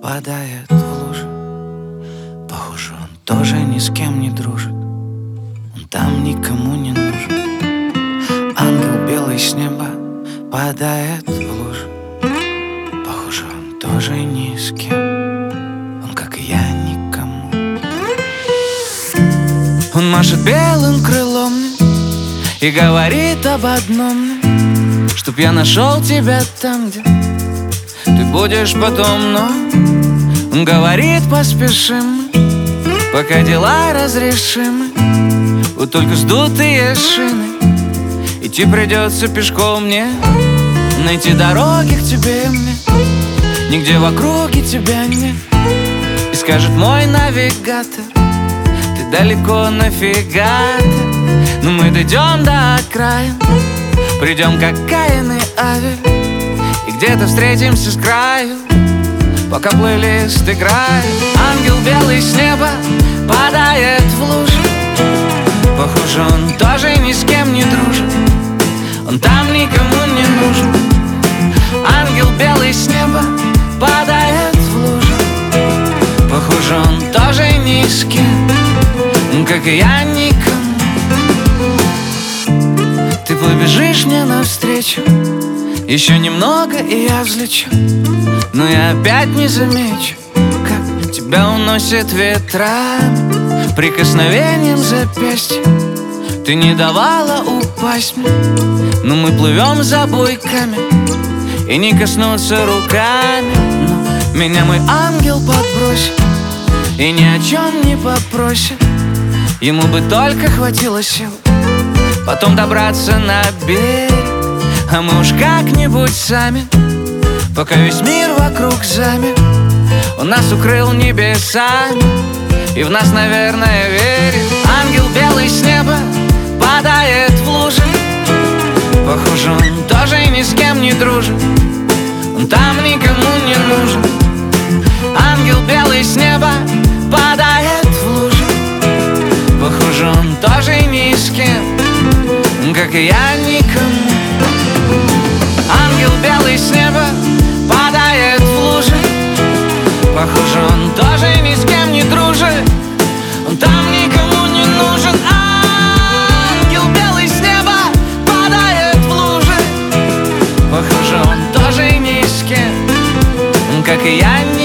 падает в лужу. Похоже, он тоже ни с кем не дружит. Он там никому не нужен. Ангел белый с неба падает в лужу. Похоже, он тоже ни с кем. Он, как и я, никому. Он машет белым крылом мне и говорит об одном: чтоб я нашел тебя там, где ты будешь потом. Но он говорит: поспешим, пока дела разрешимы. Вот только сдутые шины, идти придется пешком мне. Найти дороги к тебе мне нигде в округе тебя нет. И скажет мой навигатор: ты далеко нафига-то. Но мы дойдем до окраин, придем как Каин и Авель, и где-то встретимся с краю, пока плейлист играет. Ангел белый с неба падает в лужу. Похоже, он тоже ни с кем не дружит. Он там никому не нужен. Ангел белый с неба падает в лужу. Похоже, он тоже ни с кем, как и я, никому. Ты побежишь мне навстречу, еще немного и я взлечу. Но я опять не замечу, как тебя уносит ветрами, прикосновением запястья. Ты не давала упасть мне, но мы плывем за буйками и не коснуться руками. Но меня мой ангел подбросит и ни о чем не попросит. Ему бы только хватило сил потом добраться на берег, а мы уж как-нибудь сами, пока весь мир вокруг замер. Он нас укрыл небесами и в нас, наверное, верит. Ангел белый с неба падает в лужи. Похоже, он тоже ни с кем не дружит. Он там никому не нужен. Ангел белый с неба падает в лужи. Похоже, он тоже ни с кем, как и я, никому. Ангел белый с неба падает в лужи. Похоже, он тоже ни с кем не дружит. Он там никому не нужен. Ангел белый с неба падает в лужи. Похоже, он тоже ни с кем, как и я,